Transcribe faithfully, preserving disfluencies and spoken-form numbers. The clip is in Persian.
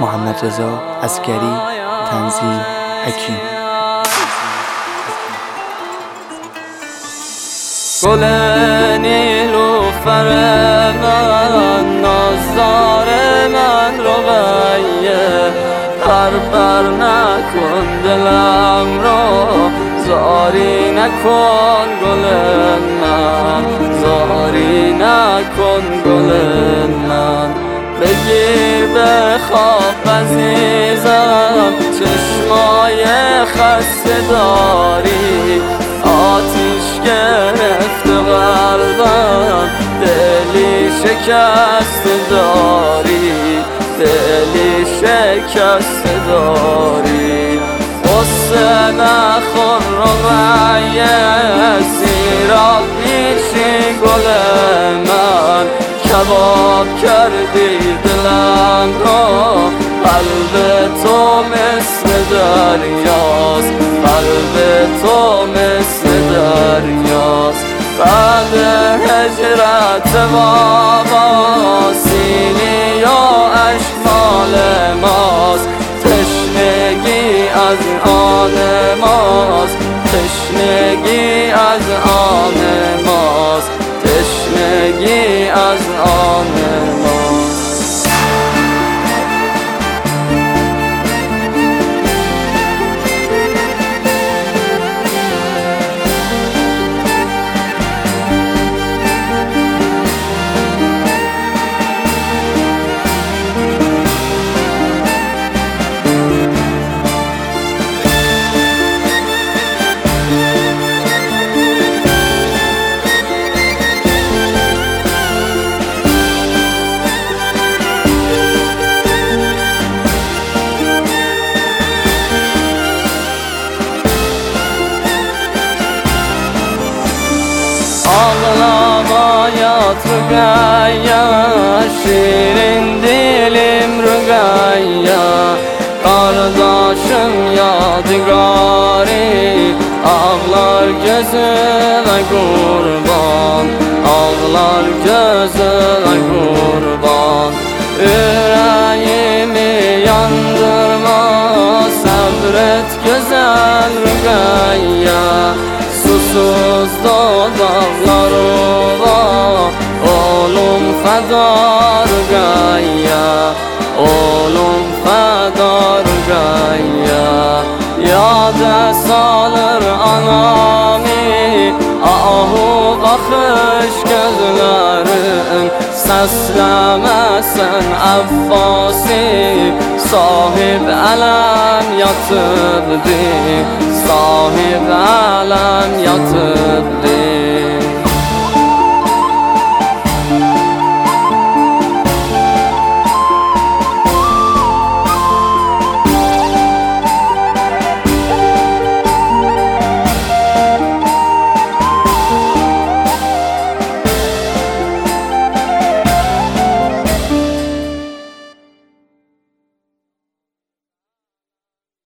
محمد رضا عسکری، تنظیم حکیم. گل نیلوفر من، نازدار من رقیه، پر پر نکن دلم را، زاری نکن گل من، زاری نکن گل من. بگیر به خواب عزیزم، چشمای خسته داری، آتیش گرفت قلبم، دلی شکسته داری، دلی شکسته داری. قصه نخور رقیه، سیراب پیشی گل من، کباب کردی دلم را، قلب تو مثل دریاست، قلب تو مثل دریاست. بعد هجرت بابا، سینی یا اشمال ماست، تشنگی از آن ماست، تشنگی از آن ماست، تشنگی از آن ماست. Ağlamayat Rüqayya, şirin dilim Rüqayya, kardeşim yadigarı, ağlar gözüne kurban, ağlar gözüne kurban. Yüreğimi yandırma, sabret güzel Rüqayya, susuz dudaklarıma oğlum feda Rüqayya, oğlum feda Rüqayya. Yada salır anami, ahu bakış gözlerin, seslemesen Abbasi, sahib alem yatıbdi, sahib alem yatıbdi.